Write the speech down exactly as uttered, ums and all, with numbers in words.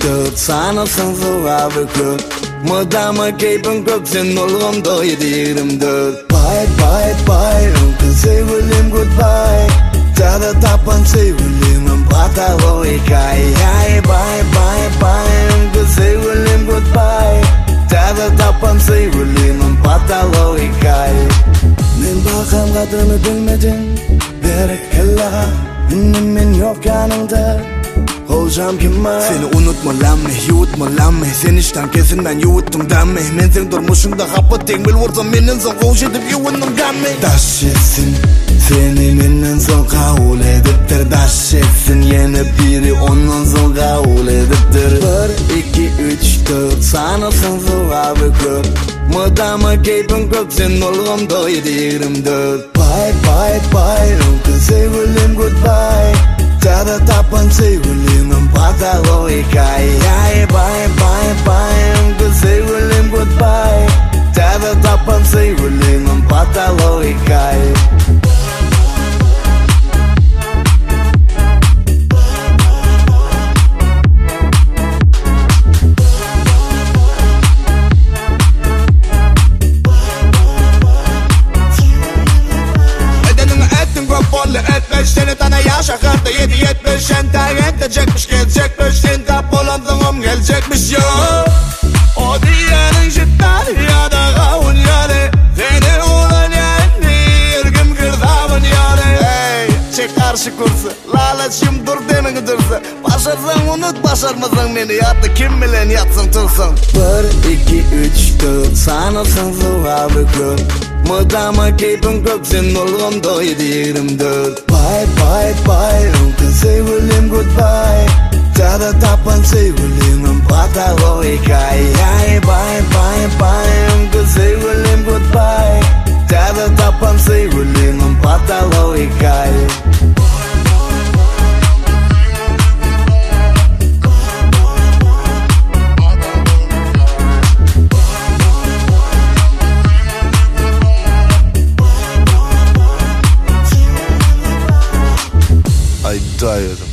dört sanasın zorabı kök Mıdama keyfin kök sen olğumda yedi yirmi dört Bye bye bye Uncle sevgilim goodbye Tada tapan sevgilim Patalo ikay Bye bye bye Uncle sevgilim goodbye Tada tapan sevgilim Patalo ikay Men bakan kadını bilmedin Berekella Ünlümin yok yanında Olacağım kim var Seni unutma lan mi, yutma lan mi Sen işten kesin ben yuttum den mi Men sen durmuşumda kapı tek bil vursam Menin son koş edip yuvundum gan mi Daş etsin Seni menin son kabul ediptir Daş etsin yeni biri onun son kabul ediptir Bir, iki, üç, dört Sanasın zorabı kök Mıdama keyfin kök Sen olğumda yedi yirmi dört Bye bye bye Uncle sevgilim goodbye Tada tapan sevgilim Patalo ikay Bye bye bye Uncle sevgilim goodbye Tada tapan sevgilim Patalo ikay Seni tane yaşa kartı yedi yetmiş Enten edecekmiş gelecekmiş Sen kap olandığım gelecekmiş ya O diyenin cidden ya da kavun yani Seni olan yani Yürgüm kırdamın yani Hey çek karşı kursu Lalacım dur demin dursa Başarsan unut başarmasan beni Yattı kim bilen yatsın tursun Bir, iki, üç, dört Sanasın zorabı kök Mıdama keyfin kök Sen olğumda yedi yirmi dört Bye bye bye Uncle sevgilim goodbye Tada tapan sevgilim Patalo ikay Bye bye bye Uncle sevgilim goodbye Tada tapan sevgilim Patalo ikay I died.